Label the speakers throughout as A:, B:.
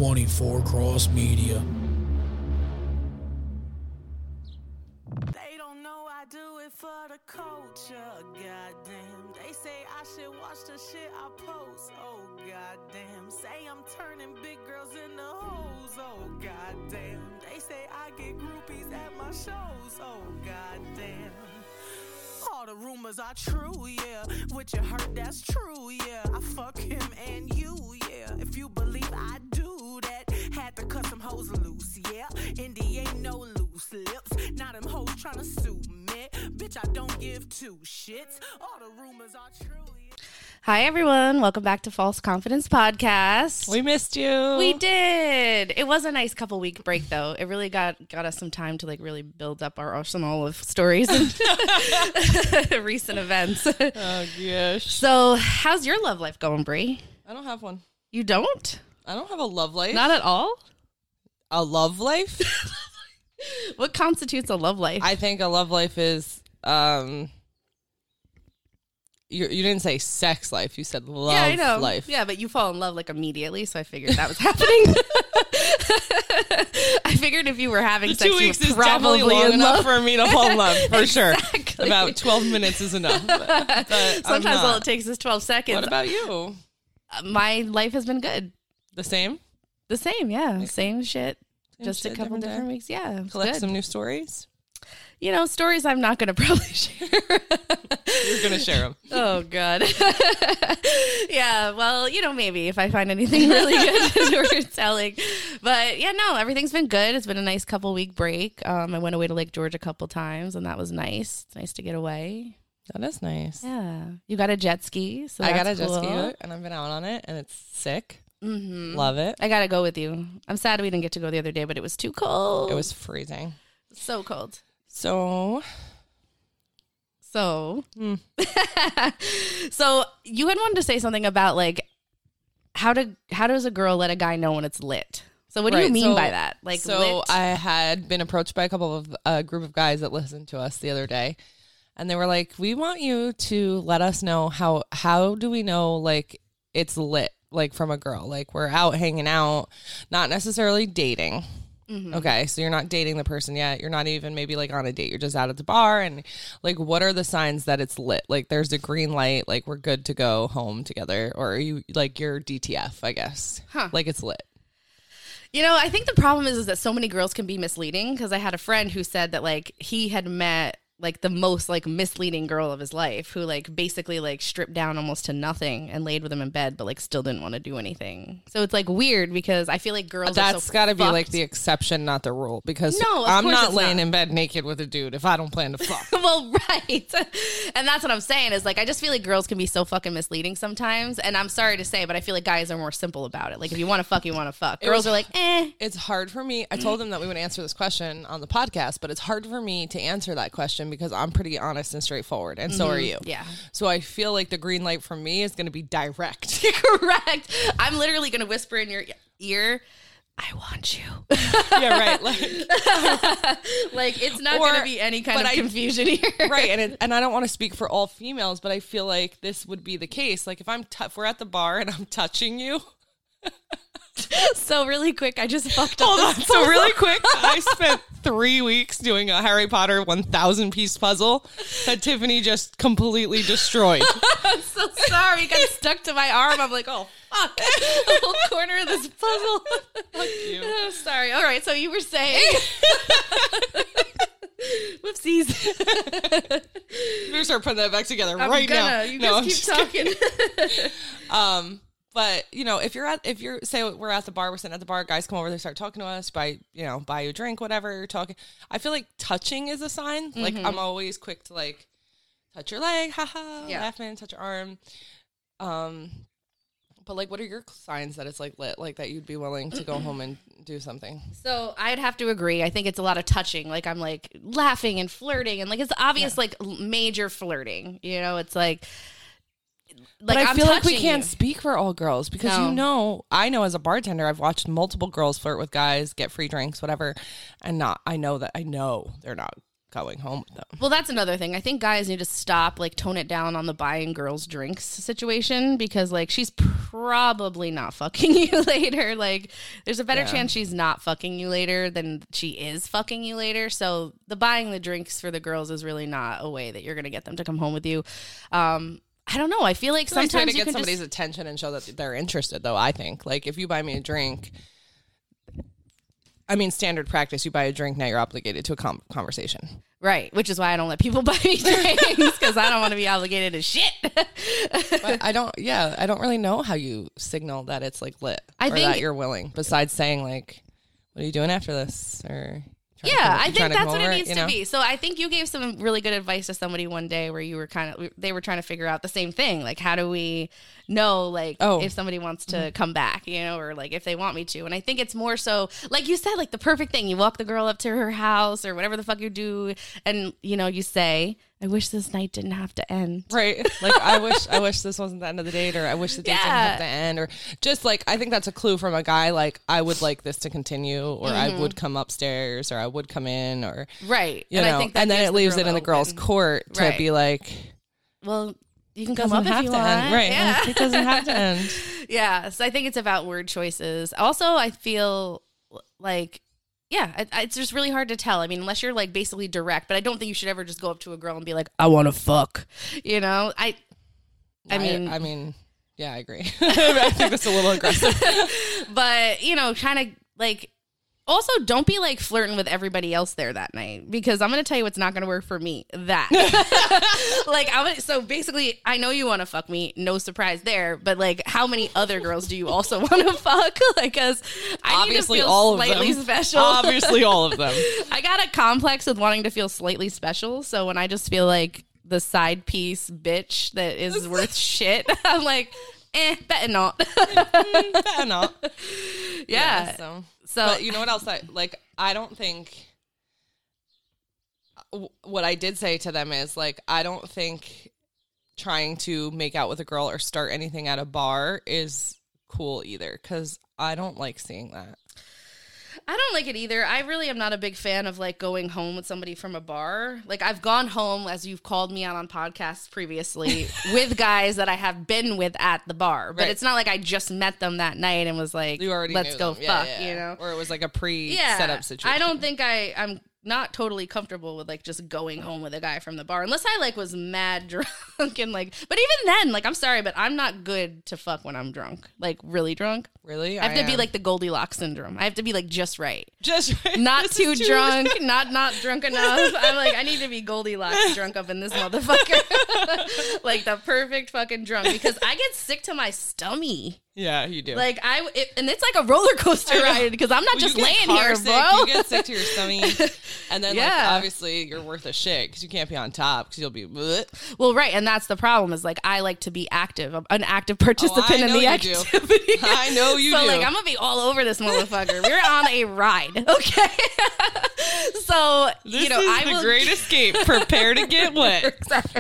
A: 24 Cross Media.
B: They don't know I do it for the culture. Goddamn. They say I should watch the shit I post. Oh, goddamn. Say I'm turning big girls into hoes. Oh, goddamn. They say I get groupies at my shows. Oh, goddamn. All the rumors are true, yeah. What you heard, that's true, yeah. I fuck him and you, yeah. If you believe I do that, had to cut some hoes loose, yeah. Indy ain't no loose lips. Now them hoes tryna sue me. Bitch, I don't give two shits. All the rumors are true, yeah.
C: Hi, everyone. Welcome back to False Confidence Podcast.
D: We missed you.
C: We did. It was a nice couple week break, though. It really got us some time to really build up our arsenal of stories and recent events.
D: Oh, gosh.
C: So, how's your love life going, Brie?
D: I don't have one.
C: You don't?
D: I don't have a love life.
C: Not at all?
D: A love life?
C: What constitutes a love life?
D: I think a love life is, you didn't say sex life. You said love
C: yeah, I know.
D: life.
C: Yeah, but you fall in love immediately, so I figured that was happening. I figured if you were having sex,
D: 2 weeks
C: you
D: is
C: were probably
D: definitely long
C: in
D: enough
C: love.
D: for me to fall in love, for sure.
C: Exactly.
D: About 12 minutes is enough. But
C: Sometimes all it takes is 12 seconds.
D: What about you?
C: My life has been good.
D: The same?
C: The same, yeah. Same shit.
D: Same
C: Just
D: shit,
C: a couple different
D: day.
C: weeks. Yeah. It's
D: Collect
C: good.
D: some new stories?
C: You know, stories I'm not going to probably share.
D: You're going to share them.
C: Oh, God. Yeah, well, maybe if I find anything really good worth telling. But yeah, no, everything's been good. It's been a nice couple week break. I went away to Lake George a couple times, and that was nice. It's nice to get away.
D: That is nice.
C: Yeah. You got a jet ski. So
D: I got a
C: that's
D: jet ski,
C: cool.
D: and I've been out on it, and it's sick.
C: Mm-hmm.
D: Love it.
C: I got to go with you. I'm sad we didn't get to go the other day, but it was too cold.
D: It was freezing.
C: So cold.
D: So,
C: So you had wanted to say something about how does a girl let a guy know when it's lit? So what do you mean by that? Lit?
D: I had been approached by a couple of a group of guys that listened to us the other day, and they were like, "We want you to let us know how do we know it's lit from a girl? We're out hanging out, not necessarily dating." Mm-hmm. Okay, so you're not dating the person yet. You're not even maybe on a date. You're just out at the bar, and what are the signs that it's lit? There's a green light. We're good to go home together, or are you you're DTF? I guess.
C: Huh.
D: It's lit.
C: I think the problem is that so many girls can be misleading, because I had a friend who said that he had met the most misleading girl of his life, who basically stripped down almost to nothing and laid with him in bed, but still didn't want to do anything. So it's weird, because I feel girls
D: that's
C: are
D: got to be
C: fucked.
D: the exception, not the rule, because
C: No, of
D: I'm
C: course
D: not
C: it's
D: laying
C: not.
D: in bed naked with a dude if I don't plan to fuck.
C: Well, right. And that's what I'm saying is I just feel girls can be so fucking misleading sometimes. And I'm sorry to say, but I feel guys are more simple about it. If you want to fuck, you want to fuck. Girls are eh.
D: It's hard for me. I told them that we would answer this question on the podcast, but it's hard for me to answer that question because I'm pretty honest and straightforward, and so are you.
C: Yeah.
D: So I feel the green light from me is going to be direct.
C: Correct. I'm literally going to whisper in your ear, I want you.
D: Yeah, right.
C: It's not going to be any kind of confusion here.
D: Right. And I don't want to speak for all females, but I feel this would be the case. If if we're at the bar and I'm touching you.
C: So really quick, I just fucked up.
D: Hold on. So really quick, I spent 3 weeks doing a Harry Potter 1,000 piece puzzle that Tiffany just completely destroyed.
C: I'm so sorry. It got stuck to my arm. I'm oh, fuck. The whole corner of this puzzle.
D: Fuck you.
C: Oh, sorry. All right. So you were saying. Whoopsies.
D: We're gonna start putting that back together
C: now. You guys keep talking.
D: But if you're say we're at the bar, we're sitting at the bar, guys come over, they start talking to us, buy you a drink, whatever, you're talking. I feel touching is a sign.
C: Mm-hmm.
D: I'm always quick to touch your leg, haha,
C: yeah.
D: laughing, touch your arm. But what are your signs that it's lit, that you'd be willing to go home and do something?
C: So I'd have to agree. I think it's a lot of touching. I'm laughing and flirting, and it's obvious major flirting. It's
D: but I
C: I'm
D: feel we
C: touching
D: can't
C: you.
D: speak for all girls because
C: No.
D: I know as a bartender, I've watched multiple girls flirt with guys, get free drinks, whatever, and I know they're not going home with them.
C: Well, that's another thing. I think guys need to stop, like, tone it down on the buying girls drinks situation, because, like, she's probably not fucking you later. Like, there's a better chance she's not fucking you later than she is fucking you later. So the buying the drinks for the girls is really not a way that you're going to get them to come home with you. I don't know. I feel like sometimes
D: to
C: you
D: get
C: can
D: somebody's attention and show that they're interested, though. I think, like, if you buy me a drink, I mean, standard practice, you buy a drink, now you're obligated to a conversation.
C: Right, which is why I don't let people buy me drinks, because I don't want to be obligated to shit.
D: But I don't really know how you signal that it's, like, lit or that you're willing, besides saying, like, what are you doing after this? Or
C: I think that's what it needs to be. So I think you gave some really good advice to somebody one day where you were they were trying to figure out the same thing. Like, how do we know, like, if somebody wants to come back, you know, or like if they want me to. And I think it's more so, like you said, like the perfect thing. You walk the girl up to her house or whatever the fuck you do. And, you know, you say, I wish this night didn't have to end.
D: Right. Like, I wish this wasn't the end of the date, or I wish the date didn't have to end, or just like, I think that's a clue from a guy. Like, I would like this to continue, or I would come upstairs, or I would come in, or
C: right.
D: You know, I think and then it leaves it in the girl's court to be like,
C: well, you can come up if you want.
D: End. Right.
C: Yeah.
D: It doesn't have to end.
C: Yeah. So I think it's about word choices. Also, I feel like, it's just really hard to tell. I mean, unless you're like basically direct, but I don't think you should ever just go up to a girl and be like, I want to fuck, you know? I mean,
D: yeah, I agree. I think that's a little aggressive.
C: But, you know, kind of like, also don't be like flirting with everybody else there that night, because I'm going to tell you what's not going to work for me. So basically, I know you want to fuck me, no surprise there, but like, how many other girls do you also want to fuck? Like, cause I
D: obviously
C: need to feel
D: all
C: slightly
D: of them.
C: Special.
D: Obviously all of them. I
C: got a complex with wanting to feel slightly special. So when I just feel like the side piece bitch that is worth shit, I'm like, better not.
D: Better not.
C: Yeah. So,
D: but you know what else? I don't think. What I did say to them is, like, I don't think trying to make out with a girl or start anything at a bar is cool either, because I don't like seeing that.
C: I don't like it either. I really am not a big fan of like going home with somebody from a bar. Like, I've gone home, as you've called me out on podcasts previously, with guys that I have been with at the bar. But it's not like I just met them that night and was like, let's go fuck, you know?
D: Or it was like a pre-setup situation.
C: I don't think I'm not totally comfortable with like just going home with a guy from the bar, unless I like was mad drunk and like, but even then, like, I'm sorry, but I'm not good to fuck when I'm drunk, like really drunk.
D: Really?
C: I have to be like the Goldilocks syndrome. I have to be like just right. Not
D: this
C: too drunk, not drunk enough. I'm like, I need to be Goldilocks drunk up in this motherfucker. Like the perfect fucking drunk, because I get sick to my stomach.
D: Yeah, you do.
C: Like and it's like a roller coaster ride, because I'm not just laying here,
D: sick,
C: bro.
D: You get sick to your stomach, and then like obviously you're worth a shit because you can't be on top because you'll be. Bleh.
C: Well, right, and that's the problem. Is like, I like to be active, an active participant in the activity.
D: I know you do.
C: So like, I'm gonna be all over this motherfucker. We're on a ride, okay? So
D: this
C: I
D: is
C: will
D: the great escape. Prepare to get wet.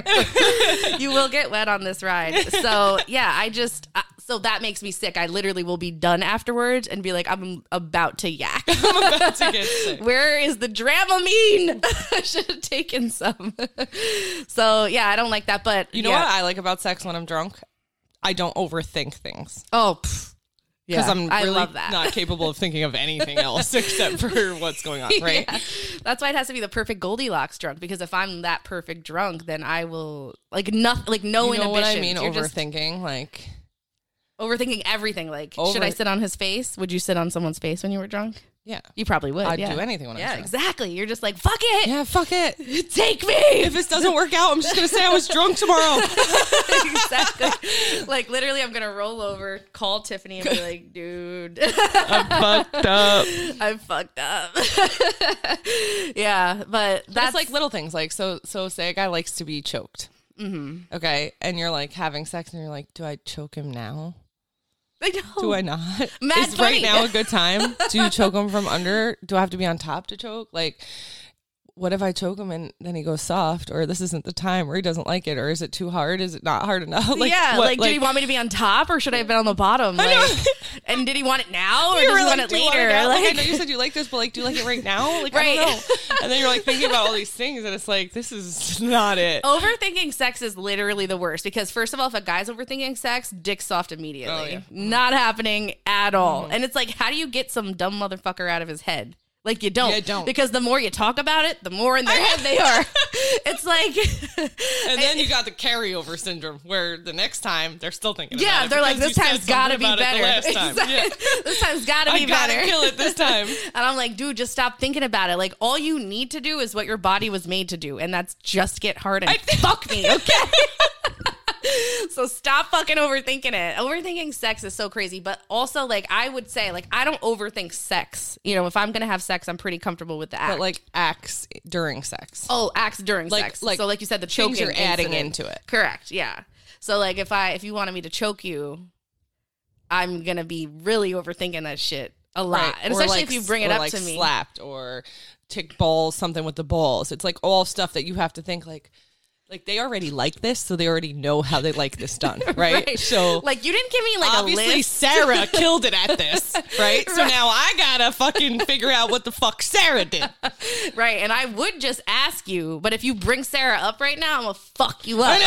C: You will get wet on this ride. So yeah, so that makes me sick. I literally will be done afterwards and be like, I'm about to yak.
D: I'm about to get sick.
C: Where is the Dramamine? I should have taken some. So yeah, I don't like that. But
D: you know what I like about sex when I'm drunk? I don't overthink things.
C: Oh,
D: because I'm really
C: love that.
D: not capable of thinking of anything else except for what's going on, right?
C: Yeah. That's why it has to be the perfect Goldilocks drunk, because if I'm that perfect drunk, then I will like nothing, like no inhibitions.
D: You know what I mean?
C: You're
D: overthinking, like
C: overthinking everything. Like, should I sit on his face? Would you sit on someone's face when you were drunk?
D: Yeah.
C: You probably would.
D: I'd do anything when I was drunk.
C: Yeah, exactly. You're just like, fuck it.
D: Yeah, fuck it.
C: Take me.
D: If this doesn't work out, I'm just going to say I was drunk tomorrow.
C: Exactly. Like, literally, I'm going to roll over, call Tiffany, and be like, dude.
D: I'm fucked up.
C: I'm fucked up. Yeah, but that's
D: like little things. Like, so say a guy likes to be choked.
C: Mm-hmm.
D: Okay. And you're like having sex and you're like, do I choke him now?
C: I know.
D: Do I not?
C: Mad
D: Is
C: funny.
D: right now a good time? Do you choke him from under? Do I have to be on top to choke? Like, what if I choke him and then he goes soft, or this isn't the time, or he doesn't like it, or is it too hard? Is it not hard enough?
C: Did he want me to be on top, or should I have been on the bottom? And did he want it now, or does he want it later?
D: I know you said you like this, but do you like it right now? Right. I don't know. And then you're thinking about all these things, and it's this is not it.
C: Overthinking sex is literally the worst, because first of all, if a guy's overthinking sex, dick soft immediately.
D: Oh, yeah.
C: Not happening at all. And it's how do you get some dumb motherfucker out of his head? You don't. You don't. Because the more you talk about it, the more in their head they are. It's
D: and then you got the carryover syndrome, where the next time they're still thinking about it.
C: Yeah, they're this time's got to be better.
D: Last time. Yeah.
C: This time's got to be better. I
D: got to kill it this time.
C: And I'm like, dude, just stop thinking about it. All you need to do is what your body was made to do, and that's just get hard and fuck me, okay? So stop fucking overthinking it. Overthinking sex is so crazy. But also, I would say, I don't overthink sex. If I'm going to have sex, I'm pretty comfortable with the act.
D: But, acts during sex.
C: Oh, acts during sex. So, like you said, the choking
D: you're adding
C: incident.
D: into it.
C: Correct, yeah. So, if you wanted me to choke you, I'm going to be really overthinking that shit a lot. Right. And especially if you bring it up to me.
D: Slapped or tick balls, something with the balls. It's, all stuff that you have to think, they already like this, so they already know how they like this done, right? So,
C: you didn't give me
D: obviously
C: a list.
D: Sarah killed it at this, right? So now I gotta fucking figure out what the fuck Sarah did,
C: right? And I would just ask you, but if you bring Sarah up right now, I'm gonna fuck you up.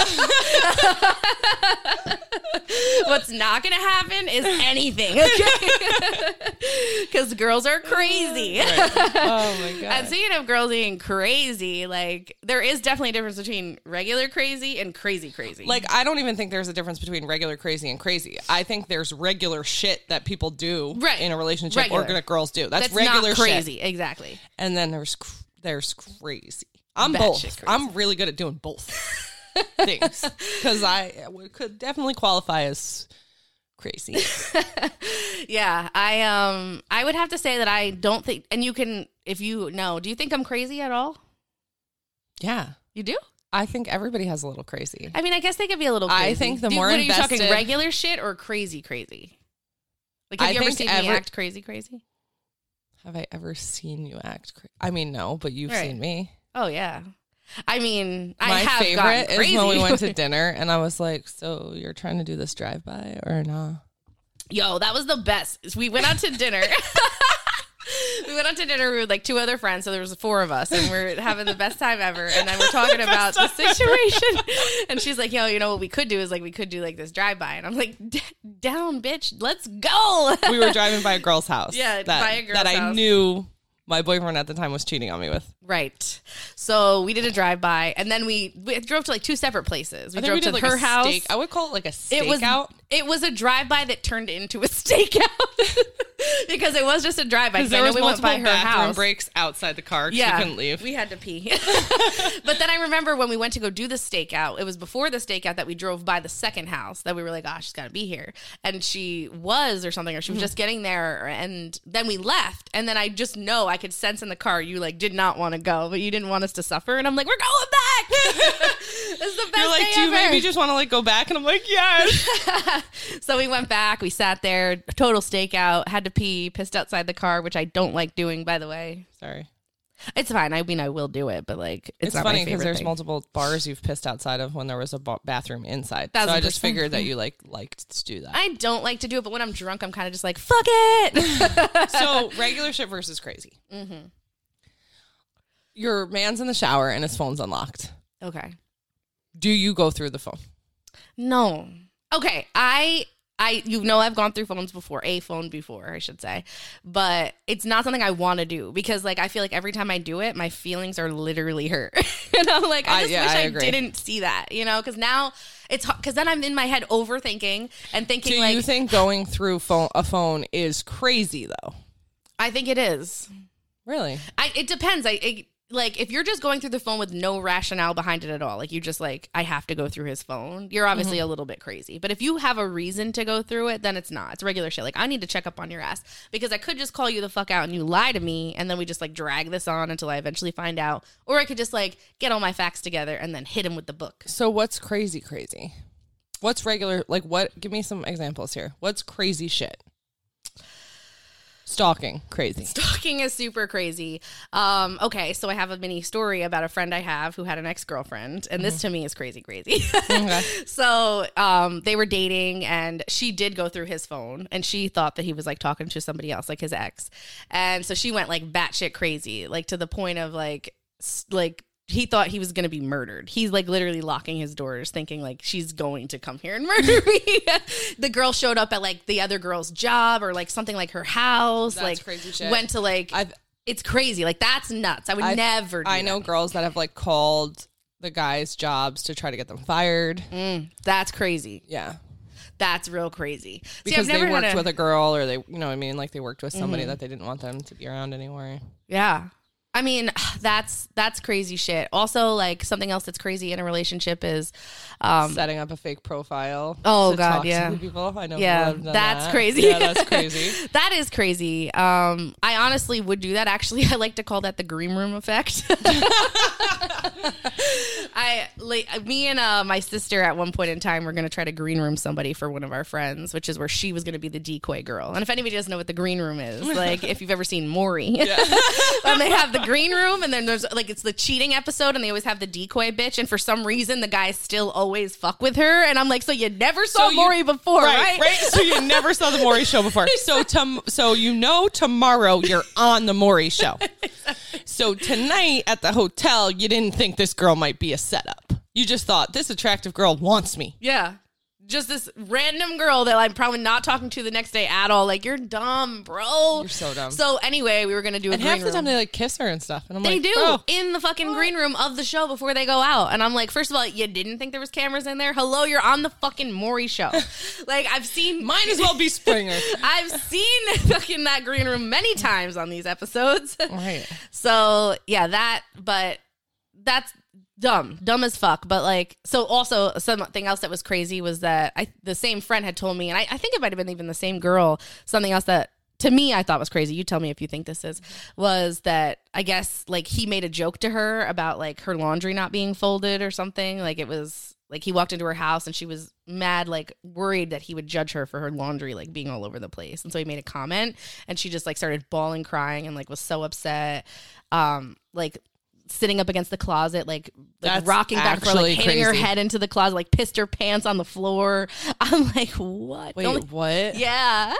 C: What's not gonna happen is anything, okay? Because girls are crazy.
D: Right. Oh my god!
C: And speaking of girls being crazy, there is definitely a difference between regular crazy and crazy.
D: I don't even think there's a difference between regular crazy and crazy. I think there's regular shit that people do in a relationship or that girls do. That's regular
C: not crazy,
D: shit.
C: Exactly.
D: And then there's crazy. I'm both. Crazy. I'm really good at doing both things, because I could definitely qualify as crazy.
C: Yeah, I would have to say that I don't think, and you can, if you know, do you think I'm crazy at all?
D: Yeah.
C: You do?
D: I think everybody has a little crazy.
C: I mean, I guess they could be a little crazy.
D: I think the more
C: what
D: invested...
C: Are you talking regular shit or crazy? Have you ever seen me act crazy?
D: Have I ever seen you act crazy? I mean, no, but you've seen me.
C: Oh, yeah. I mean, I
D: My
C: have
D: favorite
C: is
D: when we went to dinner and I was like, so you're trying to do this drive-by or no?
C: Yo, that was the best. We went out to dinner. We went out to dinner with two other friends, so there was 4 of us, and we're having the best time ever. And then we're talking about the situation, and she's like, "Yo, you know what we could do is we could do this drive-by," and I'm like, "Down, bitch, let's go."
D: We were driving by a girl's house.
C: Yeah, by a girl's house
D: that I knew my boyfriend at the time was cheating on me with.
C: Right. So we did a drive-by, and then we drove to 2 separate places. We drove to her house.
D: I would call it a stakeout.
C: It was a drive-by that turned into a stakeout. Because it was just a drive-by.
D: Because there was
C: we went by her house.
D: Breaks outside the car. Yeah, she couldn't leave.
C: We had to pee. But then I remember when we went to go do the stakeout, it was before the stakeout that we drove by the second house that we were like, she's got to be here. And she was, or something, or she was just getting there. And then we left. And then I just know, I could sense in the car, you did not want to go, but you didn't want us to suffer. And I'm like, we're going back. This is the best
D: You're like,
C: day
D: do you
C: ever.
D: maybe just want to go back? And I'm like, yes.
C: So we went back. We sat there, total stakeout, had to pee, pissed outside the car, which I don't like doing, by the way.
D: Sorry.
C: It's fine. I mean, I will do it, but it's not
D: funny
C: because
D: there's multiple bars you've pissed outside of when there was a bathroom inside. So I just figured that you liked to do that.
C: I don't like to do it, but when I'm drunk, I'm kind of just fuck it.
D: So regular shit versus crazy. Mm-hmm. Your man's in the shower and his phone's unlocked.
C: Okay.
D: Do you go through the phone?
C: No. Okay. I've gone through phones before, a phone before, I should say, but it's not something I want to do because I feel like every time I do it, my feelings are literally hurt. And I'm like, I wish I didn't see that, because now because then I'm in my head overthinking and thinking
D: do you think going through a phone is crazy though?
C: I think it is.
D: Really?
C: It depends. If you're just going through the phone with no rationale behind it at all, you just I have to go through his phone, you're obviously a little bit crazy. But if you have a reason to go through it, then it's not. It's regular shit. I need to check up on your ass because I could just call you the fuck out and you lie to me and then we just drag this on until I eventually find out. Or I could just get all my facts together and then hit him with the book.
D: So what's crazy? What's regular? Give me some examples here. What's crazy shit? Stalking, crazy.
C: Stalking is super crazy. Okay, so I have a mini story about a friend I have who had an ex-girlfriend, and this to me is crazy.
D: Okay.
C: So they were dating, and she did go through his phone, and she thought that he was like talking to somebody else, like his ex, and so she went like batshit crazy, like to the point of like he thought he was going to be murdered. He's like literally locking his doors thinking like she's going to come here and murder me. The girl showed up at like the other girl's job or like something like her house.
D: That's
C: like
D: crazy shit.
C: Went to like, it's crazy. Like that's nuts. I would never do
D: I know
C: that.
D: girls that have like called the guys' jobs to try to get them fired.
C: That's crazy.
D: Yeah.
C: That's real crazy.
D: Because they worked with a girl or they, you know what I mean? Like they worked with somebody that they didn't want them to be around anymore.
C: Yeah. I mean, that's crazy shit. Also, like something else that's crazy in a relationship is
D: setting up a fake profile.
C: Oh
D: to
C: God,
D: talk
C: yeah.
D: to people. I know.
C: Yeah,
D: people have done
C: that's
D: that.
C: crazy.
D: Yeah, that's crazy.
C: That is crazy. I honestly would do that. Actually, I like to call that the green room effect. Me and my sister at one point in time were going to try to green room somebody for one of our friends, which is where she was going to be the decoy girl. And if anybody doesn't know what the green room is, like if you've ever seen Maury, and they have the green room, and then there's like it's the cheating episode, and they always have the decoy bitch, and for some reason the guys still always fuck with her, and I'm like, so you never saw Maury before, right?
D: Right. So you never saw the Maury show before. So you know tomorrow you're on the Maury show. So tonight at the hotel, you didn't think this girl might be a setup. You just thought this attractive girl wants me.
C: Yeah. Just this random girl that I'm probably not talking to the next day at all. Like, you're dumb, bro.
D: You're so dumb.
C: So anyway, we were going to do a
D: And
C: green
D: half the time
C: room.
D: they like kiss her and stuff. And I'm
C: They
D: like,
C: do
D: bro.
C: in the fucking green room of the show before they go out. And I'm like, first of all, you didn't think there was cameras in there? Hello, you're on the fucking Maury show. Like, I've seen...
D: Might as well be Springer.
C: I've seen fucking that green room many times on these episodes.
D: Right.
C: So, yeah, that's dumb as fuck. But like, so also something else that was crazy was that the same friend had told me, and I think it might have been even the same girl, something else that to me I thought was crazy. You tell me if you think this was that I guess like he made a joke to her about like her laundry not being folded or something. Like it was like he walked into her house and she was mad, like worried that he would judge her for her laundry like being all over the place. And so he made a comment and she just like started bawling, crying, and like was so upset. Like sitting up against the closet, like
D: That's
C: rocking back and forth, like
D: actually
C: hitting her
D: crazy.
C: head into the closet, like pissed her pants on the floor. I'm like, what?
D: Wait, what?
C: Yeah.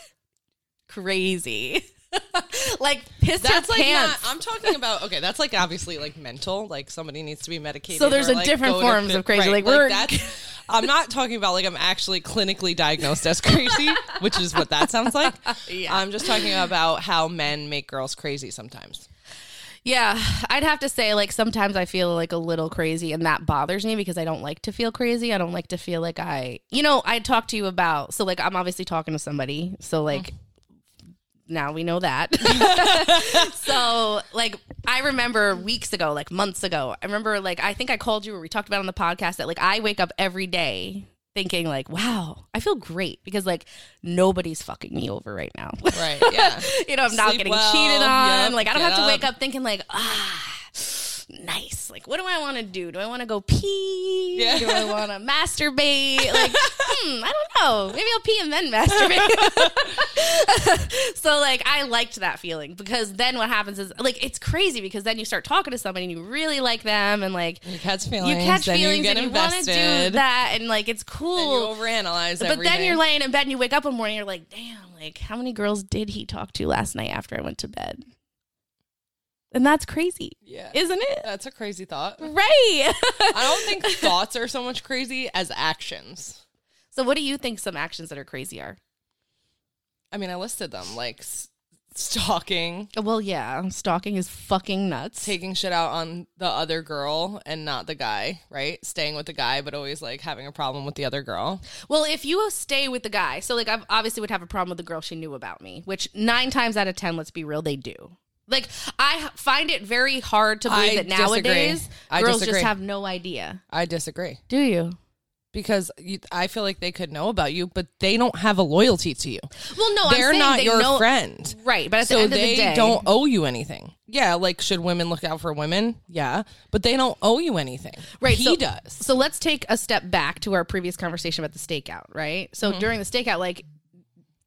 C: Crazy. Like pissed
D: That's
C: her
D: like
C: pants.
D: not, I'm talking about, okay, that's like obviously like mental, like somebody needs to be medicated.
C: So there's
D: or,
C: a
D: like,
C: different
D: go to
C: forms of crazy.
D: right,
C: Like, we're
D: that's, I'm not talking about like I'm actually clinically diagnosed as crazy, which is what that sounds like.
C: Yeah.
D: I'm just talking about how men make girls crazy sometimes.
C: Yeah, I'd have to say, like, sometimes I feel like a little crazy, and that bothers me because I don't like to feel crazy. I don't like to feel like I talked to you about, so, like, I'm obviously talking to somebody, so, like, now we know that. So, like, I remember weeks ago, like, months ago, I remember, like, I think I called you or we talked about it on the podcast that, like, I wake up every day thinking like, wow, I feel great because like nobody's fucking me over right now.
D: Right. Yeah.
C: You know, I'm not
D: Sleep
C: getting
D: well,
C: cheated on.
D: yep,
C: Like I don't
D: get
C: have to
D: up.
C: wake up thinking like, nice. Like, what do I want to do? Do I want to go pee?
D: Yeah.
C: Do I want to masturbate? Like, I don't know. Maybe I'll pee and then masturbate. So, like, I liked that feeling because then what happens is, like, it's crazy because then you start talking to somebody and you really like them and, like,
D: You catch feelings.
C: you catch
D: then
C: feelings
D: you get
C: and you want to
D: invested.
C: do that and, like, it's cool.
D: And you overanalyze
C: But
D: everything.
C: then you're laying in bed and you wake up one morning and you're like, damn, like, how many girls did he talk to last night after I went to bed? And that's crazy,
D: Yeah.
C: isn't it?
D: That's a crazy thought.
C: Right.
D: I don't think thoughts are so much crazy as actions.
C: So what do you think some actions that are crazy are?
D: I mean, I listed them, like stalking,
C: Well, yeah, stalking is fucking nuts.
D: taking shit out on the other girl and not the guy, right? Staying with the guy, but always like having a problem with the other girl.
C: Well, if you stay with the guy, so like I obviously would have a problem with the girl she knew about me, which 9 times out of 10, let's be real, they do. Like, I find it very hard to believe
D: I
C: that nowadays
D: disagree. I
C: girls
D: disagree.
C: just have no idea.
D: I disagree.
C: Do you?
D: Because I feel like they could know about you, but they don't have a loyalty to you.
C: Well, no,
D: They're
C: I'm saying
D: not
C: they
D: your
C: know,
D: friend.
C: right? But at
D: So
C: the end of
D: they
C: the day,
D: don't owe you anything. Yeah, like should women look out for women? Yeah, but they don't owe you anything.
C: Right,
D: He
C: so-
D: does.
C: So let's take a step back to our previous conversation about the stakeout, right? So during the stakeout, like,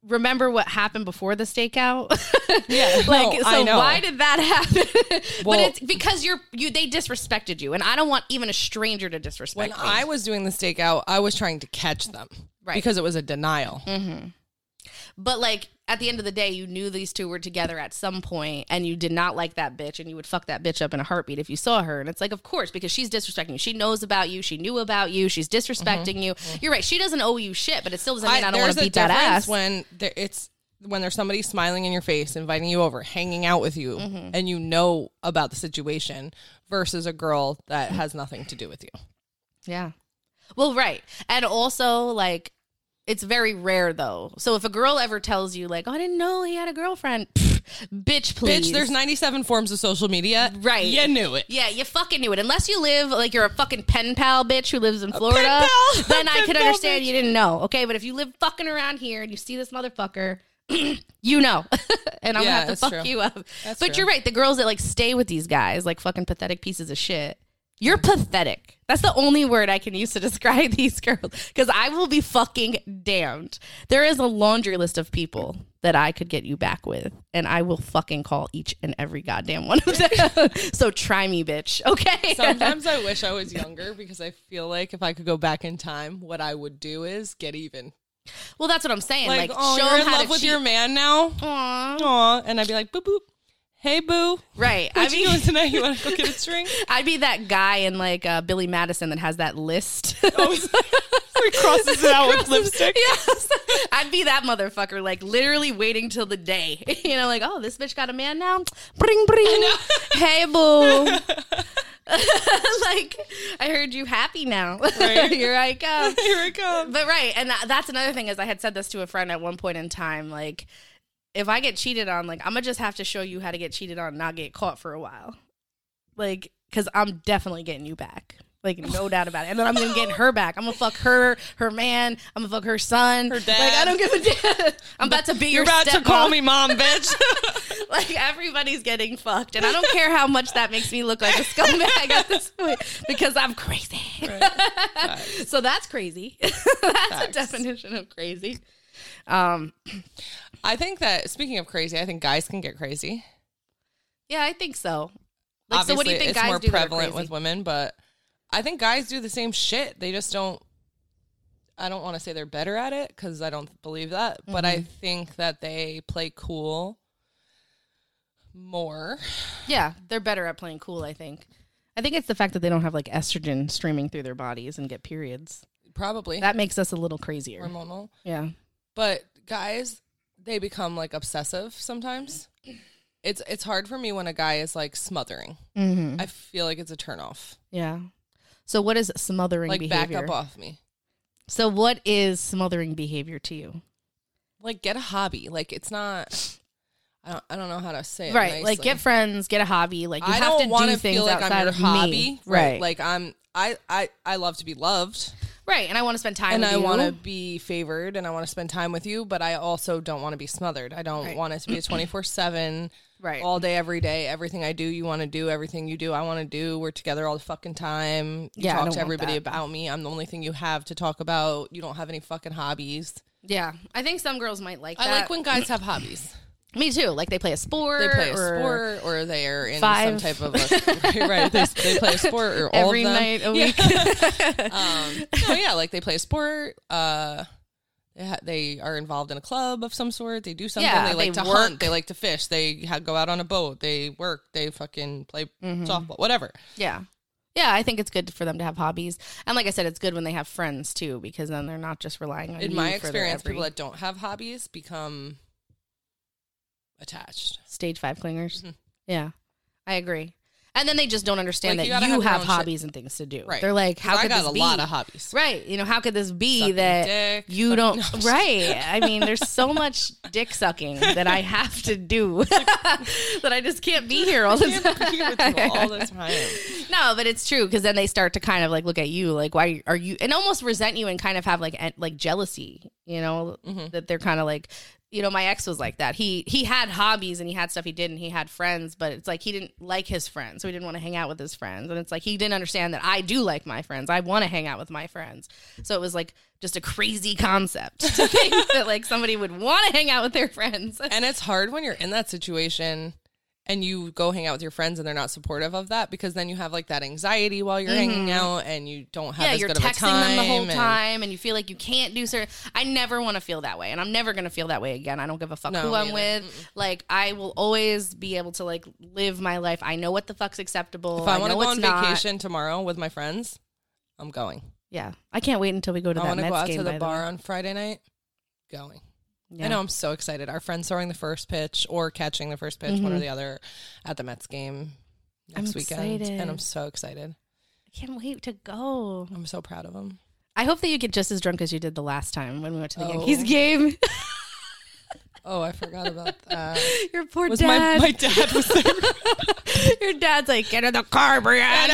C: remember what happened before the stakeout.
D: Yeah,
C: like,
D: no,
C: so
D: I know.
C: why did that happen?
D: Well-
C: but it's because they disrespected you, and I don't want even a stranger to disrespect
D: When
C: me.
D: I was doing the stakeout, I was trying to catch them.
C: Right.
D: Because it was a denial.
C: But like at the end of the day, you knew these two were together at some point, and you did not like that bitch, and you would fuck that bitch up in a heartbeat if you saw her. And it's like, of course, because she's disrespecting you. She knows about you. She knew about you. She's disrespecting you. You're right. She doesn't owe you shit, but it still doesn't mean I don't want to beat that ass.
D: When there's somebody smiling in your face, inviting you over, hanging out with you, and you know about the situation, versus a girl that has nothing to do with you.
C: Yeah. Well, right. And also, like, it's very rare, though. So if a girl ever tells you, like, oh, I didn't know he had a girlfriend, bitch, please.
D: Bitch, there's 97 forms of social media.
C: Right.
D: You knew it.
C: Yeah, you fucking knew it. Unless you live, like, you're a fucking pen pal bitch who lives in Florida,
D: pen pal.
C: then I
D: Pen
C: could
D: pal
C: understand
D: bitch.
C: you didn't know, okay? But if you live fucking around here and you see this motherfucker, you know. And I'm
D: Yeah,
C: going to have to
D: that's
C: fuck
D: true.
C: you up.
D: That's
C: But
D: true.
C: you're right. The girls that, like, stay with these guys, like, fucking pathetic pieces of shit. You're pathetic. That's the only word I can use to describe these girls. Because I will be fucking damned. There is a laundry list of people that I could get you back with. And I will fucking call each and every goddamn one of them. So try me, bitch. Okay?
D: Sometimes I wish I was younger because I feel like if I could go back in time, what I would do is get even.
C: Well, that's what I'm saying.
D: Like,
C: Like,
D: oh,
C: show
D: you're
C: them
D: in
C: how
D: love
C: to
D: with
C: cheat.
D: your man now?
C: Aw.
D: Aw. And I'd be like, boop, boop. Hey, boo.
C: Right.
D: What you doing tonight? You want to go get a drink?
C: I'd be that guy in like Billy Madison that has that list.
D: Oh, he crosses it out with lipstick.
C: Yes. I'd be that motherfucker, like literally waiting till the day. You know, like, oh, this bitch got a man now? Bring, bring. Hey, boo. Like, I heard you happy now.
D: Right.
C: Here I come.
D: Here it comes.
C: But right. And that's another thing is I had said this to a friend at one point in time. Like, if I get cheated on, like, I'm going to just have to show you how to get cheated on and not get caught for a while. Like, because I'm definitely getting you back. Like, no doubt about it. And then I'm going to get her back. I'm going to fuck her man. I'm going to fuck her son.
D: Her dad.
C: Like, I don't give a damn. I'm about to be
D: You're
C: your
D: about to
C: stepmom.
D: call me mom, bitch.
C: Like, everybody's getting fucked. And I don't care how much that makes me look like a scumbag at this point because I'm crazy.
D: Right.
C: So that's crazy. That's a definition of crazy.
D: I think that, speaking of crazy, I think guys can get crazy.
C: Yeah, I think so. Like,
D: Obviously,
C: so what do you think
D: it's
C: guys
D: more
C: do that are
D: prevalent
C: crazy?
D: with women, but I think guys do the same shit. They just don't. I don't want to say they're better at it because I don't believe that, but I think that they play cool more.
C: Yeah, they're better at playing cool, I think. I think it's the fact that they don't have, like, estrogen streaming through their bodies and get periods.
D: Probably
C: That makes us a little crazier.
D: hormonal.
C: Yeah.
D: But guys, they become like obsessive sometimes. It's hard for me when a guy is like smothering.
C: Mm-hmm.
D: I feel like it's a turnoff.
C: Yeah. So what is smothering
D: Like
C: behavior?
D: back up off me.
C: So what is smothering behavior to you?
D: Like get a hobby. Like it's not. I don't know how to say it.
C: Right.
D: nicely.
C: Like get friends, get a hobby. Like you
D: I
C: have
D: don't
C: to
D: want
C: do
D: to
C: things
D: feel like
C: outside
D: I'm your
C: of
D: hobby.
C: me.
D: Right. Like I love to be loved.
C: Right. And I want to spend time
D: And
C: with
D: I
C: you.
D: want to be favored and I want to spend time with you, but I also don't want to be smothered. I don't want it to be a 24/7,
C: Right.
D: all day, every day. Everything I do, you want to do. Everything you do, I want to do. We're together all the fucking time. You
C: Yeah, I
D: talk
C: don't
D: to
C: want
D: everybody
C: that.
D: about me. I'm the only thing you have to talk about. You don't have any fucking hobbies.
C: Yeah. I think some girls might like that.
D: I like when guys have hobbies.
C: Me too. Like they play a sport.
D: They play a
C: or
D: sport or they're in
C: five.
D: some type of a, right. They play a sport or all
C: every
D: of them.
C: night a week.
D: Oh yeah, like they play a sport. They are involved in a club of some sort. They do something.
C: Yeah,
D: they like
C: they
D: to
C: work.
D: hunt. They like to fish. They go out on a boat. They work. They fucking play softball. Whatever.
C: Yeah. Yeah, I think it's good for them to have hobbies. And like I said, it's good when they have friends too, because then they're not just relying on
D: In
C: you
D: my
C: for their
D: experience,
C: every
D: people that don't have hobbies become attached.
C: stage 5 clingers.
D: Mm-hmm.
C: Yeah. I agree. And then they just don't understand
D: Like, you
C: that
D: gotta
C: you
D: have your
C: have
D: own shit.
C: hobbies and things to do.
D: Right.
C: They're like,
D: 'Cause
C: how
D: I
C: could
D: got
C: this
D: a
C: be?
D: lot of hobbies.
C: Right. You know, how could this be
D: Sucking
C: that
D: dick,
C: you
D: fucking-
C: don't?
D: No, I'm just
C: Right. I mean, there's so much dick sucking that I have to do that I just can't be here all the
D: I can't be with you all the time.
C: No, but it's true because then they start to kind of like look at you like, why are you, and almost resent you and kind of have like jealousy, you know,
D: Mm-hmm.
C: that they're kind of like, you know, my ex was like that. He had hobbies and he had stuff he did and he had friends, but it's like he didn't like his friends, so he didn't want to hang out with his friends. And it's like he didn't understand that I do like my friends. I want to hang out with my friends. So it was like just a crazy concept to think that like somebody would want to hang out with their friends.
D: And it's hard when you're in that situation and you go hang out with your friends and they're not supportive of that, because then you have like that anxiety while you're hanging out and you don't have as
C: you're
D: good of a
C: texting
D: time.
C: them the whole time and you feel like you can't do certain. I never want to feel that way, and I'm never going to feel that way again. I don't give a fuck who I'm with. Like, I will always be able to like live my life. I know what the fuck's acceptable.
D: If I want to go on
C: not.
D: vacation tomorrow with my friends, I'm going.
C: Yeah, I can't wait until we go to that Mets game.
D: I want to go out to the
C: by
D: bar
C: way.
D: on Friday night. Going.
C: Yeah.
D: I know, I'm so excited. Our friend's throwing the first pitch or catching the first pitch, one or the other, at the Mets game next weekend.
C: Excited.
D: And I'm so excited.
C: I can't wait to go.
D: I'm so proud of him.
C: I hope that you get just as drunk as you did the last time when we went to the Yankees game.
D: Oh, I forgot about that.
C: Your poor
D: Was
C: dad.
D: My dad was there.
C: Your dad's like, get in the car, Brianna.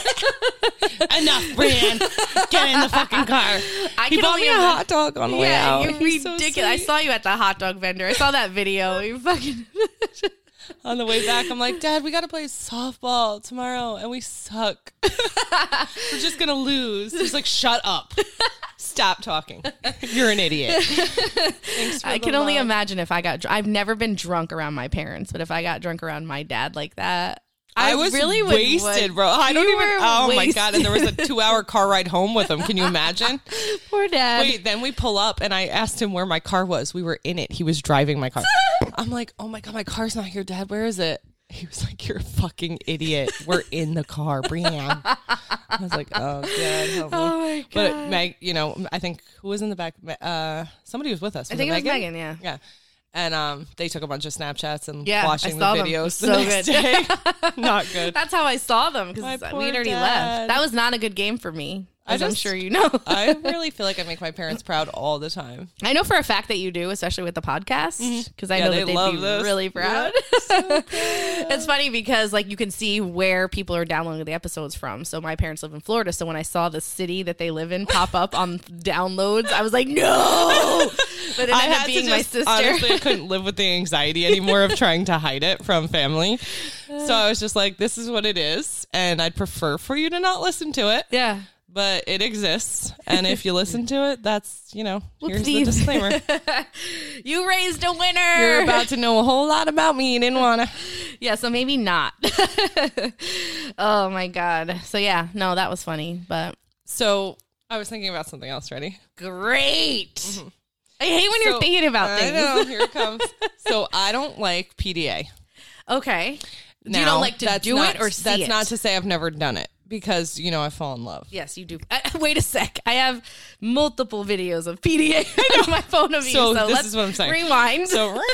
D: Enough, Brian. Get in the fucking car. He bought me a hot dog on the way out.
C: You're ridiculous. I saw you at the hot dog vendor. I saw that video. You fucking
D: On the way back, I'm like, Dad, we got to play softball tomorrow, and we suck. We're just going to lose. He's like, shut up. Stop talking. You're an idiot. Thanks for
C: I
D: the
C: can only
D: love.
C: imagine if I got I've never been drunk around my parents, but if I got drunk around my dad like that,
D: I was
C: really
D: wasted, bro. I don't even. Oh my God! And there was a 2-hour car ride home with him. Can you imagine?
C: Poor dad.
D: Wait, then we pull up, and I asked him where my car was. We were in it. He was driving my car. I'm like, oh my God, my car's not here, Dad. Where is it? He was like, you're a fucking idiot. We're in the car, Brianne. I was like, oh God, help me.
C: Oh my God.
D: But Meg, you know, I think who was in the back? Somebody was with us.
C: I think it was Megan. Yeah.
D: Yeah. And they took a bunch of Snapchats and
C: Yeah,
D: watching
C: I
D: the
C: saw them.
D: videos
C: So
D: the next
C: good.
D: day. Not good.
C: That's how I saw them because
D: My
C: we'd
D: poor
C: already
D: dad.
C: left. That was not a good game for me, as I'm
D: just-
C: sure you know.
D: I really feel like I make my parents proud all the time.
C: I know for a fact that you do, especially with the podcast, because I know
D: they
C: that they'd
D: love
C: be
D: this.
C: really proud.
D: Yeah,
C: It's funny because like you can see where people are downloading the episodes from. So my parents live in Florida, so when I saw the city that they live in pop up on downloads, I was like, no. But it
D: I
C: ended up
D: had
C: being
D: to
C: my
D: just,
C: sister.
D: honestly, I couldn't live with the anxiety anymore of trying to hide it from family. So I was just like, this is what it is. And I'd prefer for you to not listen to it.
C: Yeah.
D: But it exists. And if you listen to it, that's, you know, here's the
C: Whoopsies.
D: disclaimer.
C: You raised a winner.
D: You're about to know a whole lot about me. You didn't want to.
C: Yeah, so maybe not. Oh my God. So yeah, no, that was funny, but
D: So I was thinking about something else. Ready?
C: great. I hate when you're thinking about things.
D: I know. Here it comes. So I don't like PDA.
C: Okay. Do you
D: Now,
C: don't like to
D: that's
C: do
D: not-
C: it or see
D: That's
C: it?
D: not to say I've never done it, because, you know, I fall in love.
C: Yes, you do. Wait a sec. I have multiple videos of PDA on my phone of you.
D: So
C: So
D: this
C: let's
D: is what I'm saying.
C: rewind.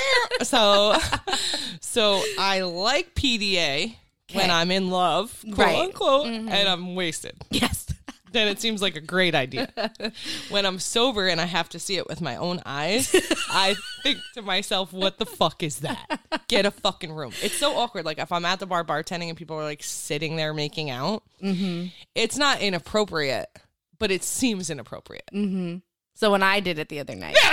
D: So I like PDA when
C: Okay.
D: I'm in love, quote
C: Right.
D: unquote, and I'm wasted.
C: Yes.
D: Then it seems like a great idea. When I'm sober and I have to see it with my own eyes, I think to myself, what the fuck is that? Get a fucking room. It's so awkward. Like if I'm at the bar bartending and people are like sitting there making out, it's not inappropriate, but it seems inappropriate.
C: So when I did it the other night.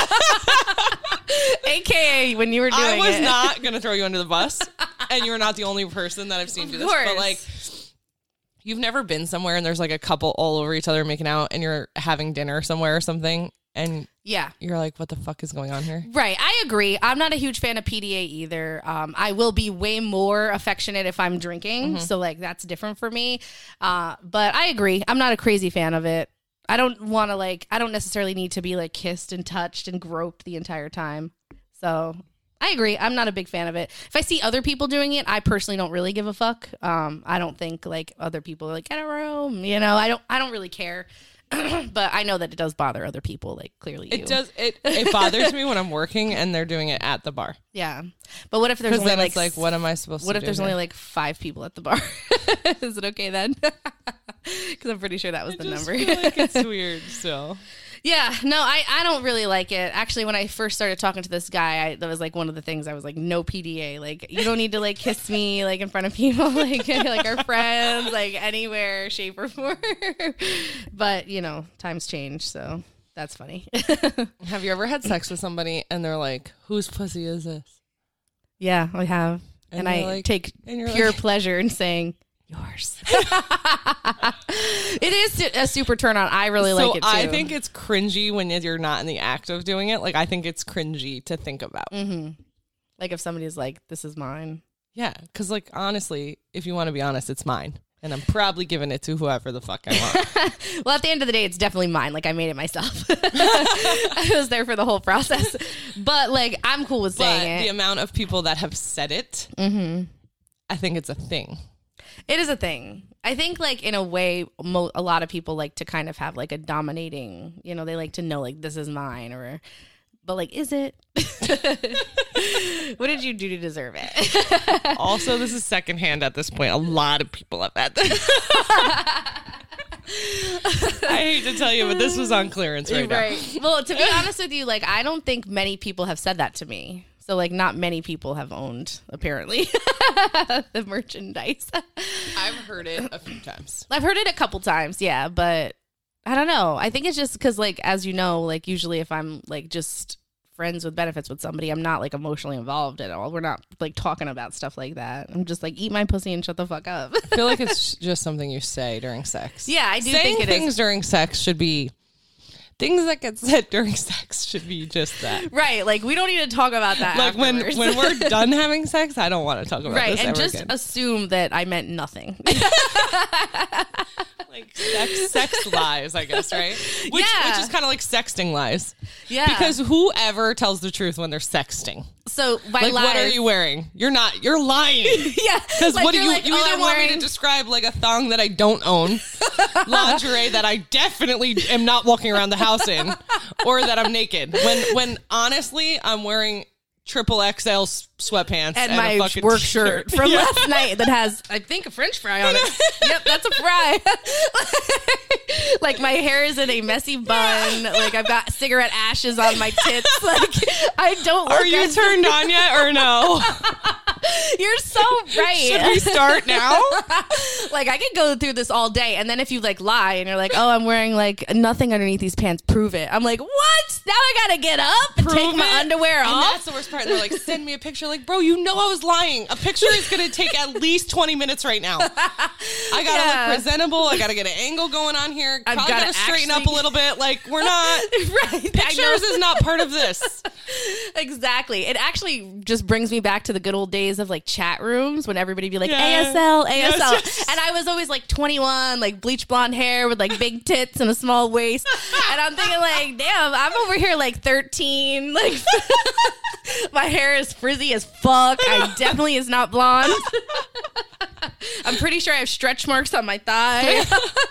C: AKA when you were doing
D: I was
C: it.
D: not going to throw you under the bus, and you're not the only person that I've seen do this.
C: course.
D: But like, you've never been somewhere and there's like a couple all over each other making out, and you're having dinner somewhere or something, and
C: Yeah.
D: you're like, what the fuck is going on here?
C: Right. I agree. I'm not a huge fan of PDA either. I will be way more affectionate if I'm drinking. So like that's different for me. But I agree. I'm not a crazy fan of it. I don't want to I don't necessarily need to be like kissed and touched and groped the entire time. So I agree. I'm not a big fan of it. If I see other people doing it, I personally don't really give a fuck. I don't think like other people are like, get a room, you know, I don't really care. But I know that it does bother other people, like clearly you.
D: It does. It bothers me when I'm working and they're doing it at the bar.
C: Yeah. But what if there's
D: Because
C: only
D: then
C: like,
D: it's like, what am I supposed to do?
C: what if there's
D: here?
C: only like 5 people at the bar? Is it okay then? Because I'm pretty sure that was the
D: Just
C: number.
D: feel like it's weird still.
C: Yeah, no, I don't really like it. Actually, when I first started talking to this guy, that was like one of the things I was like, no PDA. Like, you don't need to like kiss me like in front of people, like our friends, like anywhere, shape or form. But you know, times change, so That's funny.
D: Have you ever had sex with somebody and they're like, whose pussy is this?
C: Yeah, I have. And I
D: like,
C: take pure pleasure in saying, yours. It is a super turn on. I really like it too.
D: I think it's cringy when you're not in the act of doing it. Like, I think it's cringy to think about.
C: Mm-hmm. Like if somebody's like, this is mine.
D: Yeah, because like, honestly, if you want to be honest, it's mine. And I'm probably giving it to whoever the fuck I want.
C: Well, at the end of the day, it's definitely mine. Like, I made it myself. I was there for the whole process. But, like, I'm cool with saying it.
D: The amount of people that have said it, I think it's a thing.
C: It is a thing. I think, like, in a way, a lot of people like to kind of have, like, a dominating, you know, they like to know, like, this is mine. But, like, is it? What did you do to deserve it?
D: Also, this is secondhand at this point. A lot of people have had that. I hate to tell you, but this was on clearance right now.
C: Well, to be honest with you, like, I don't think many people have said that to me. So, like, not many people have owned, apparently, the merchandise.
D: I've heard it a few times.
C: I've heard it a couple times, yeah, but I don't know. I think it's just because, like, as you know, like, usually if I'm, like, just friends with benefits with somebody, I'm not, like, emotionally involved at all. We're not, like, talking about stuff like that. I'm just like, eat my pussy and shut the fuck up.
D: I feel like it's just something you say during sex.
C: Yeah, I do
D: think
C: think it is.
D: things during sex should be... Things that get said during sex should be just that.
C: Right, like, we don't need to talk about that
D: like,
C: afterwards.
D: when we're done having sex, I don't want to talk about
C: right,
D: this
C: and
D: ever
C: just
D: again.
C: assume that I meant nothing.
D: Like, sex lies, I guess, right? Which is kind of like sexting lies.
C: Yeah.
D: Because whoever tells the truth when they're sexting.
C: So, by
D: Like,
C: lies,
D: what are you wearing? You're lying.
C: Yeah.
D: Because
C: like,
D: what do
C: you're
D: you
C: like,
D: either
C: I'm
D: want me
C: wearing...
D: to describe like a thong that I don't own, lingerie that I definitely am not walking around the house in, or that I'm naked. When honestly, I'm wearing triple XL sweatpants
C: and
D: a
C: my
D: fucking
C: work
D: t-shirt
C: shirt from last night that has, I think, a French fry on it. Yep, that's a fry. Like, my hair is in a messy bun. Like, I've got cigarette ashes on my tits. Like, I don't look
D: Are you turned on yet or no?
C: You're so right.
D: Should we start now?
C: Like, I could go through this all day, and then if you, like, lie and you're like, oh, I'm wearing, like, nothing underneath these pants, prove it. I'm like, what? Now I gotta get up and take my underwear
D: and
C: off?
D: that's the worst part. They're like, send me a picture. Like, bro, you know I was lying. A picture is going to take at least 20 minutes right now. I got to look presentable. I got to get an angle going on here. I've got to straighten up a little bit. Like, we're not...
C: Right.
D: Pictures is not part of this.
C: Exactly. It actually just brings me back to the good old days of, like, chat rooms when everybody would be like,
D: Yeah.
C: ASL.
D: Yes.
C: And I was always, like, 21, like, bleach blonde hair with, like, big tits and a small waist. And I'm thinking, like, damn, I'm over here, like, 13. Like, my hair is frizzy as fuck. I definitely is not blonde. I'm pretty sure I have stretch marks on my thigh.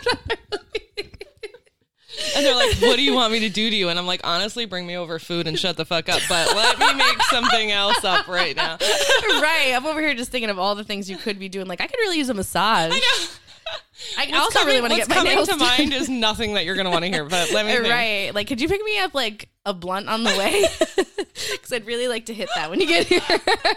D: And they're like, what do you want me to do to you? And I'm like, honestly, bring me over food and shut the fuck up. But let me make something else up right now.
C: Right. I'm over here just thinking of all the things you could be doing. Like, I could really use a massage.
D: I know.
C: I also really want to get my nails
D: What's coming to mind is nothing that you're going to want to hear, but let me think.
C: Right. Like, could you pick me up, like, a blunt on the way? Because I'd really like to hit that when you get here.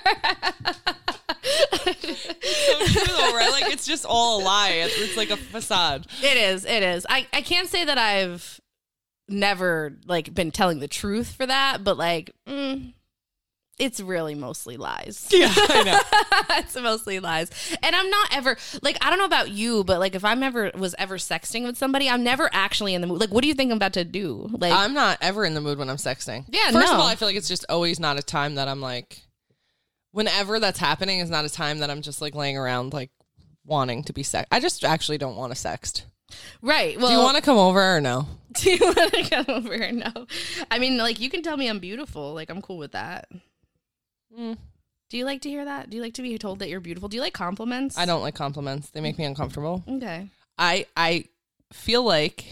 D: So true, though, right? Like, it's just all a lie. It's like a facade.
C: It is. I can't say that I've never, like, been telling the truth for that, but, like, it's really mostly lies.
D: Yeah, I know.
C: It's mostly lies. And I'm not ever, like, I don't know about you, but, like, if I'm was ever sexting with somebody, I'm never actually in the mood. Like, what do you think I'm about to do? Like,
D: I'm not ever in the mood when I'm sexting.
C: Yeah,
D: First
C: no.
D: of all, I feel like it's just always not a time that I'm, like, whenever that's happening is not a time that I'm just, like, laying around, like, wanting to be sex. I just actually don't want to sext.
C: right. Well,
D: Do you want to come over or no?
C: Do you want to come over here? No. I mean, like, you can tell me I'm beautiful. Like, I'm cool with that. Do you like to hear that? Do you like to be told that you're beautiful? Do you like compliments?
D: I don't like compliments. They make me uncomfortable.
C: Okay.
D: I feel like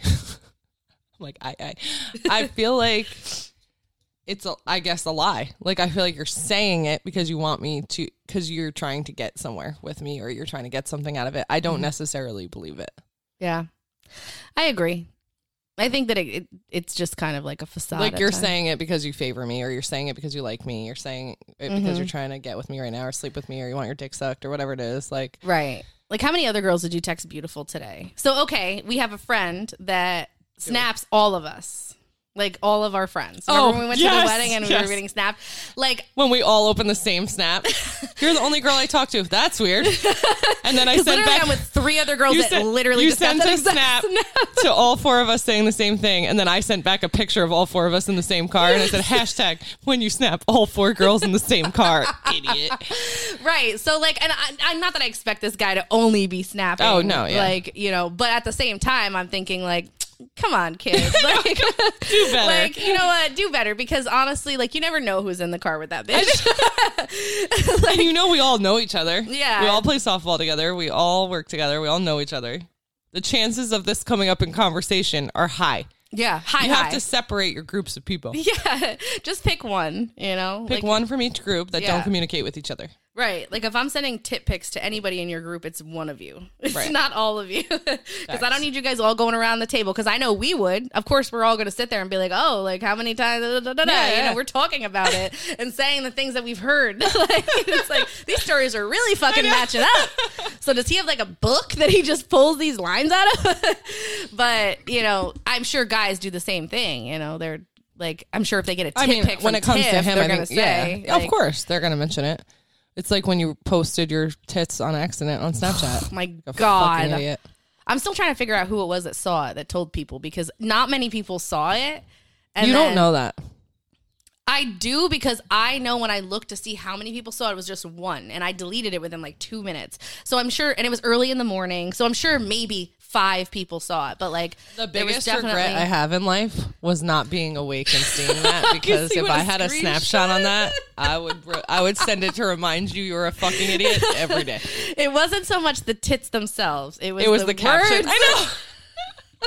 D: I feel like it's I guess a lie. Like, I feel like you're saying it because you want me to, because you're trying to get somewhere with me or you're trying to get something out of it. I don't necessarily believe it.
C: Yeah. I agree. I think that it's just kind of like a facade.
D: Like,
C: at
D: you're
C: times.
D: saying it because you favor me, or you're saying it because you like me. You're saying it because you're trying to get with me right now, or sleep with me, or you want your dick sucked, or whatever it is. Like,
C: Right. Like, how many other girls did you text beautiful today? So, okay, we have a friend that snaps all of us. Like all of our friends. Remember when we went to the wedding and we were getting snapped? Like
D: when we all opened the same snap. You're the only girl I talked to. That's weird. And then I sent back.
C: I'm with 3 other girls that literally
D: you
C: just got
D: sent
C: that
D: a
C: exact
D: snap to all 4 of us saying the same thing. And then I sent back a picture of all 4 of us in the same car. And I said, hashtag when you snap all 4 girls in the same car. Idiot.
C: Right. So like, and I'm not that I expect this guy to only be snapping.
D: Oh, no. Yeah.
C: Like, you know, but at the same time, I'm thinking like, come on, kids. Like,
D: do better.
C: Like, you know what? Do better, because honestly, like, you never know who's in the car with that bitch.
D: Like, and you know, we all know each other.
C: Yeah.
D: We all play softball together. We all work together. We all know each other. The chances of this coming up in conversation are high.
C: Yeah.
D: You have to separate your groups of people.
C: Yeah. Just pick one, you know?
D: Pick one from each group that don't communicate with each other.
C: Right. Like if I'm sending tit pics to anybody in your group, it's one of you. It's
D: Right.
C: not all of you. Because I don't need you guys all going around the table. Because I know we would. Of course, we're all going to sit there and be like, oh, like how many times? You know, we're talking about it and saying the things that we've heard. Like, it's like these stories are really fucking matching up. So does he have like a book that he just pulls these lines out of? But, you know, I'm sure guys do the same thing. You know, they're like, I'm sure if they get a tit pic
D: when
C: from
D: it comes
C: Tiff,
D: to him,
C: they're
D: I
C: going to
D: think,
C: say.
D: of course, they're going to mention it. It's like when you posted your tits on accident on Snapchat.
C: Oh my
D: Like a
C: God.
D: fucking idiot.
C: I'm still trying to figure out who it was that saw it, that told people, because not many people saw it. And
D: You don't know that.
C: I do, because I know when I looked to see how many people saw it, it was just 1, and I deleted it within like 2 minutes. So I'm sure, and it was early in the morning, so I'm sure maybe 5 people saw it. But like
D: The
C: there was
D: biggest regret I have in life was not being awake and seeing that, because
C: You
D: if
C: would've
D: I had a snapshot on that, I would send it to remind you you're a fucking idiot every day.
C: It wasn't so much the tits themselves; it was
D: the caption.
C: words.
D: I know.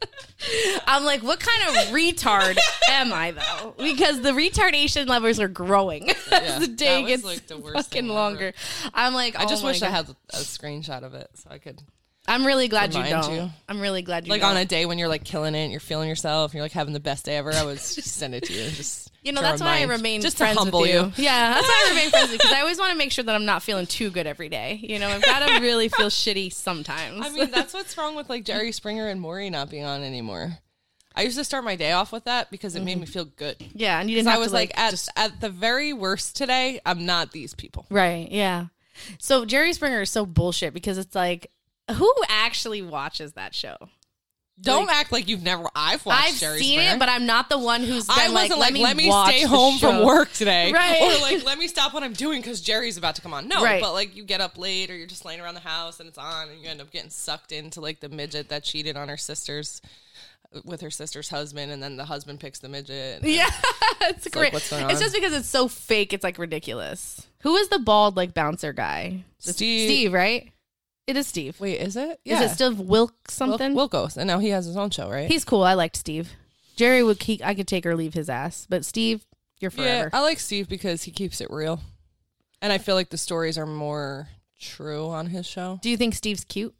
C: I'm like, what kind of retard am I though? Because the retardation levels are growing as the day
D: that was,
C: gets
D: like, the worst
C: fucking
D: thing ever.
C: longer. I'm like,
D: I just
C: oh my
D: wish I
C: God.
D: had a screenshot of it so I could.
C: I'm really glad you
D: Remind
C: don't.
D: you.
C: I'm really glad you
D: Like
C: don't.
D: on a day when you're like killing it, and you're feeling yourself, and you're like having the best day ever, I would just send it to you. And just
C: You know,
D: to
C: that's why I
D: remind-
C: remain
D: just
C: friends
D: to humble
C: with you.
D: you.
C: Yeah, that's why I remain friends with you, because I always want to make sure that I'm not feeling too good every day. You know, I've got to really feel shitty sometimes.
D: I mean, that's what's wrong with like Jerry Springer and Maury not being on anymore. I used to start my day off with that because it made me feel good.
C: yeah, and you didn't
D: I
C: have
D: was
C: to
D: like, at the very worst today, I'm not these people.
C: right, yeah. So Jerry Springer is so bullshit, because it's like, who actually watches that show?
D: Don't act like you've never. I've watched
C: I've
D: Jerry
C: seen
D: Springer.
C: it, but I'm not the one who's been
D: I wasn't like, let me
C: watch
D: stay
C: the
D: home from
C: show.
D: work today.
C: Right.
D: Or like, let me stop what I'm doing because Jerry's about to come on. No,
C: Right.
D: but like you get up late or you're just laying around the house and it's on and you end up getting sucked into like the midget that cheated on her sister's with her sister's husband, and then the husband picks the midget.
C: Yeah, it's great.
D: like, what's going
C: It's
D: on?
C: just because it's so fake, it's like ridiculous. Who is the bald like bouncer guy? Steve, right? It is Steve.
D: Wait, is it?
C: Is it still Wilk something?
D: Wilkos, and now he has his own show, right?
C: He's cool. I liked Steve. Jerry would keep. I could take or leave his ass, but Steve, you're
D: Yeah,
C: forever.
D: I like Steve because he keeps it real, and I feel like the stories are more true on his show.
C: Do you think Steve's cute?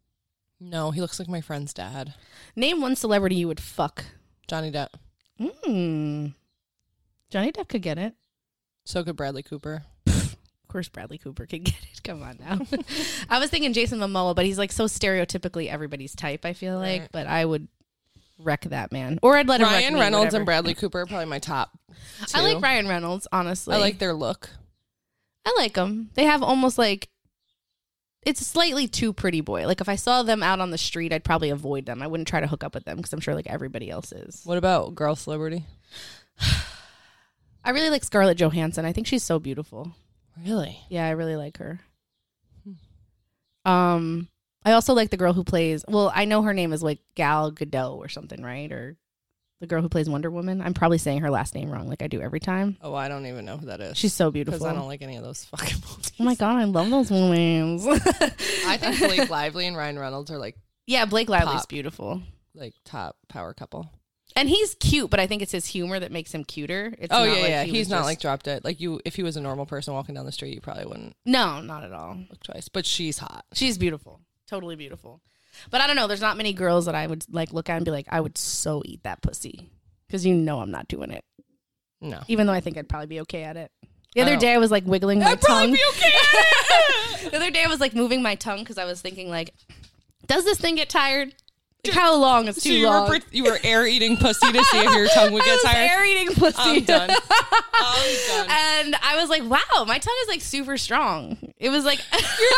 D: No, he looks like my friend's dad,
C: Name one celebrity you would fuck.
D: Johnny Depp.
C: Johnny Depp could get it.
D: So could Bradley Cooper.
C: Of course, Bradley Cooper could get it. Come on now. I was thinking Jason Momoa, but he's like so stereotypically everybody's type. I feel like,
D: Right.
C: but I would wreck that man, or I'd let him wreck
D: Ryan
C: me,
D: Reynolds
C: whatever.
D: and Bradley Cooper are probably my top two.
C: I like Ryan Reynolds, honestly.
D: I like their look.
C: I like them. They have almost like, it's slightly too pretty boy. Like if I saw them out on the street, I'd probably avoid them. I wouldn't try to hook up with them because I'm sure like everybody else is.
D: What about girl celebrity?
C: I really like Scarlett Johansson. I think she's so beautiful.
D: Really?
C: Yeah, I really like her. I also like the girl who plays, well, I know her name is like Gal Gadot or something, right? Or the girl who plays Wonder Woman. I'm probably saying her last name wrong like I do every time.
D: Oh, I don't even know who that is.
C: She's so
D: because
C: beautiful.
D: I don't like any of those fucking movies.
C: Oh my God, I love those movies.
D: I think Blake Lively and Ryan Reynolds are like
C: Yeah, Blake Lively's
D: Top.
C: beautiful.
D: top power couple.
C: And he's cute, but I think it's his humor that makes him cuter. It's
D: Oh
C: not
D: yeah,
C: like
D: yeah.
C: he
D: He's
C: was
D: not
C: just-
D: like drop dead. Like you, if he was a normal person walking down the street, you probably wouldn't
C: No, not at all.
D: look twice. But she's hot.
C: She's beautiful. Totally beautiful. But I don't know. There's not many girls that I would like look at and be like, I would so eat that pussy. Because you know I'm not doing it.
D: No.
C: Even though I think I'd probably be okay at it. The other
D: Oh.
C: day I was like wiggling my
D: I'd probably
C: tongue.
D: be okay at it.
C: The other day I was like moving my tongue because I was thinking like, does this thing get tired? how long is too long.
D: You were air eating pussy to see if your tongue would get tired.
C: Air eating pussy.
D: I'm done.
C: And I was like, wow, my tongue is like super strong. It was like,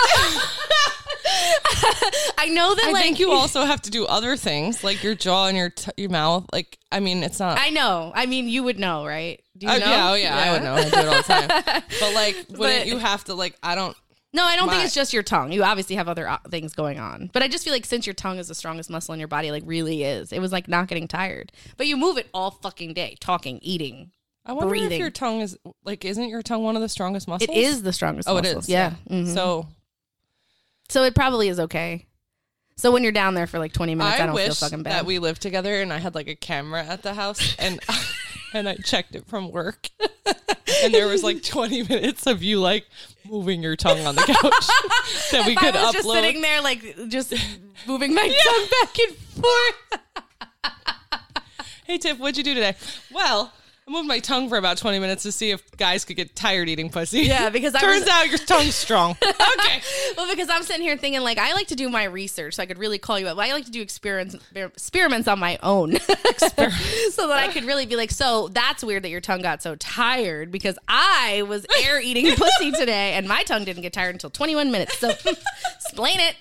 C: I know that.
D: I think you also have to do other things like your jaw and your mouth. Like, I mean, it's not.
C: I know. I mean, you would know, right? Do you know?
D: Yeah, I would know. I do it all the time. But like, wouldn't you have to like? I don't.
C: No, I don't think it's just your tongue. You obviously have other things going on. But I just feel like since your tongue is the strongest muscle in your body, like really is. It was like not getting tired. But you move it all fucking day, talking, eating,
D: I wonder
C: breathing.
D: if your tongue is like, isn't your tongue one of the strongest muscles?
C: It is the strongest muscle.
D: It is.
C: Yeah. Mm-hmm. So it probably is okay. So when you're down there for like 20 minutes, I don't feel fucking bad.
D: That we lived together and I had like a camera at the house and I checked it from work. And there was like 20 minutes of you like moving your tongue on the couch that we could upload. I was just
C: sitting there like just moving my tongue back and forth.
D: Hey Tiff, what'd you do today? Well, I moved my tongue for about 20 minutes to see if guys could get tired eating pussy.
C: Yeah, because
D: turns out your tongue's strong. Okay.
C: Well, because I'm sitting here thinking like I like to do my research, so I could really call you up. I like to do experiments on my own, so that I could really be like, so that's weird that your tongue got so tired because I was air eating pussy today, and my tongue didn't get tired until 21 minutes. So explain it.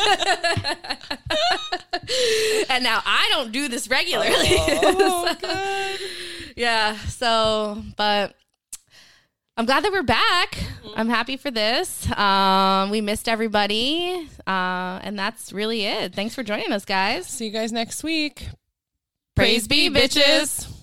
C: And now I don't do this regularly.
D: Oh, God.
C: Yeah, so, but I'm glad that we're back. I'm happy for this. We missed everybody, and that's really it. Thanks for joining us, guys.
D: See you guys next week.
C: Praise be, bitches.